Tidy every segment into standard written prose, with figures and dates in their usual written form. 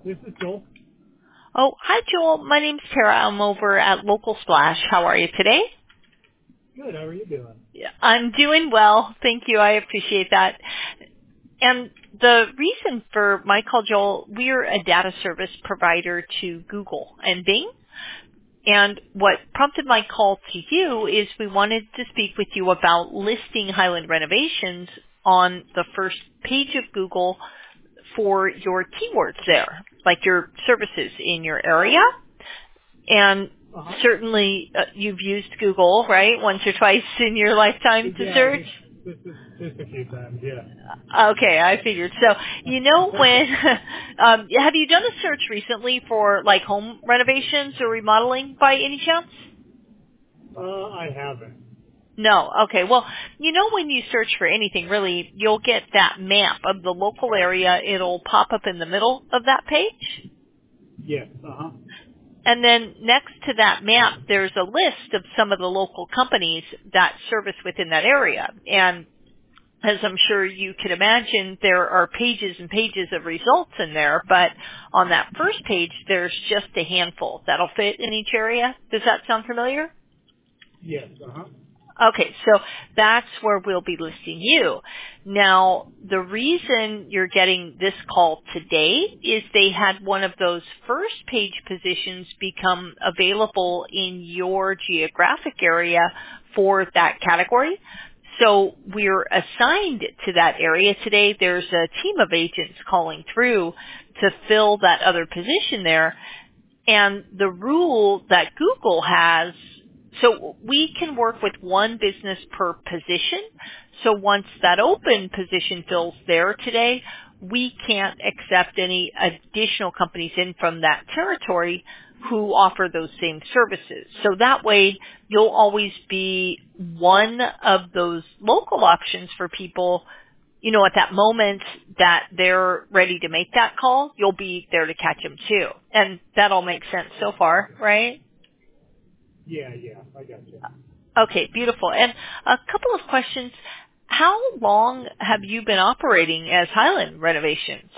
This is Joel. Oh, hi, Joel. My name's Tara. I'm over at Local Splash. How are you today? Good. How are you doing? Yeah, I'm doing well. Thank you. I appreciate that. And the reason for my call, Joel, we're a data service provider to Google and Bing. And what prompted my call to you is we wanted to speak with you about listing Highland Renovations on the first page of Google for your keywords there, like your services in your area. And Uh-huh. certainly you've used Google, right, once or twice in your lifetime to Yeah, search? just a few times, yeah. Okay, I figured. So, you know when, have you done a search recently for like home renovations or remodeling by any chance? I haven't. No. Okay. Well, you know when you search for anything, really, you'll get that map of the local area. It'll pop up in the middle of that page. Yes, uh-huh. And then next to that map, there's a list of some of the local companies that service within that area. And as I'm sure you can imagine, there are pages and pages of results in there, but on that first page, there's just a handful that'll fit in each area. Does that sound familiar? Yes, uh-huh. Okay, so that's where we'll be listing you. Now, the reason you're getting this call today is they had one of those first page positions become available in your geographic area for that category. So we're assigned to that area today. There's a team of agents calling through to fill that other position there. And the rule that Google has, so we can work with one business per position. So once that open position fills there today, we can't accept any additional companies in from that territory who offer those same services. So that way you'll always be one of those local options for people. You know, at that moment that they're ready to make that call, you'll be there to catch them too. And that all makes sense so far, right? Yeah, I got you. Okay, beautiful. And a couple of questions. How long have you been operating as Highland Renovations?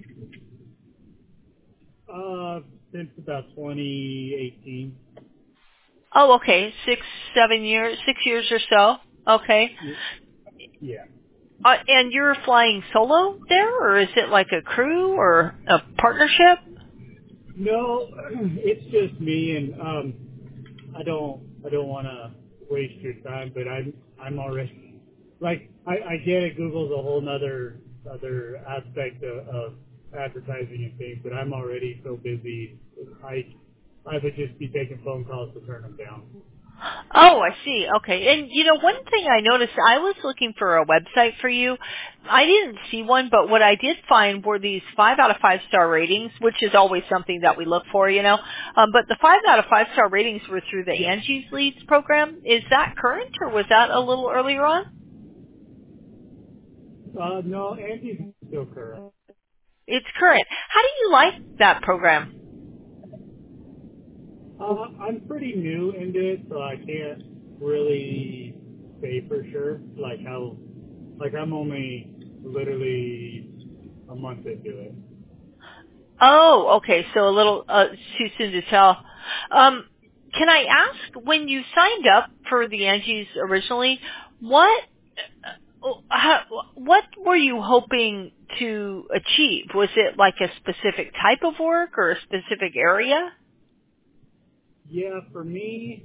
Since about 2018. Oh, okay. 6 years or so. Okay. Yeah. And you're flying solo there, or is it like a crew or a partnership? No, it's just me, and I don't want to waste your time, but I'm already like I get it. Google's a whole nother other aspect of advertising and things, but I'm already so busy. I would just be taking phone calls to turn them down. Oh, I see. Okay. And you know, one thing I noticed, I was looking for a website for you. I didn't see one, but what I did find were these 5 out of 5 star ratings, which is always something that we look for, you know. But the 5 out of 5 star ratings were through the Yeah. Angie's Leads program. Is that current, or was that a little earlier on? No, Andy's still current. It's current. How do you like that program? I'm pretty new into it, so I can't really say for sure. Like I'm only literally a month into it. Oh, okay. So a little too soon to tell. Can I ask, when you signed up for the Angie's originally, what what were you hoping to achieve? Was it like a specific type of work or a specific area? Yeah, for me,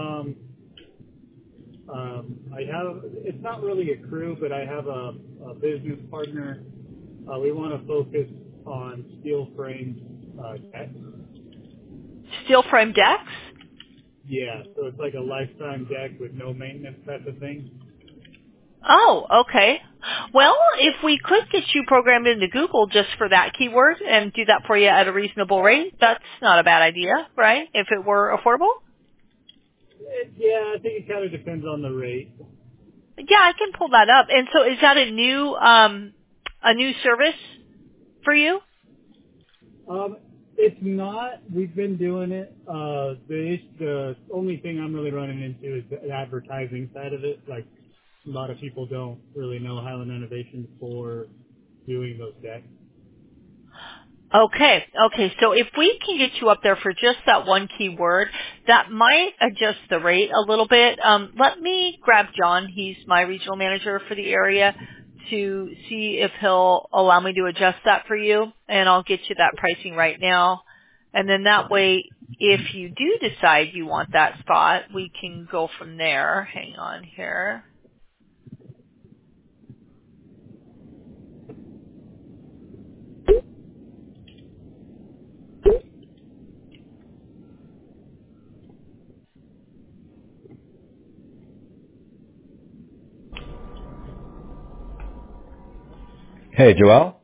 I have. It's not really a crew, but I have a business partner. We want to focus on steel framed decks. Steel frame decks? Yeah, so it's like a lifetime deck with no maintenance type of thing. Oh, okay. Well, if we could get you programmed into Google just for that keyword and do that for you at a reasonable rate, that's not a bad idea, right? If it were affordable? Yeah, I think it kind of depends on the rate. Yeah, I can pull that up. And so is that a new service for you? It's not. We've been doing it. The only thing I'm really running into is the advertising side of it. Like a lot of people don't really know Highland Innovations for doing those decks. Okay. So if we can get you up there for just that one keyword, that might adjust the rate a little bit. Let me grab John. He's my regional manager for the area to see if he'll allow me to adjust that for you, and I'll get you that pricing right now. And then that way, if you do decide you want that spot, we can go from there. Hang on here. Hey, Joelle?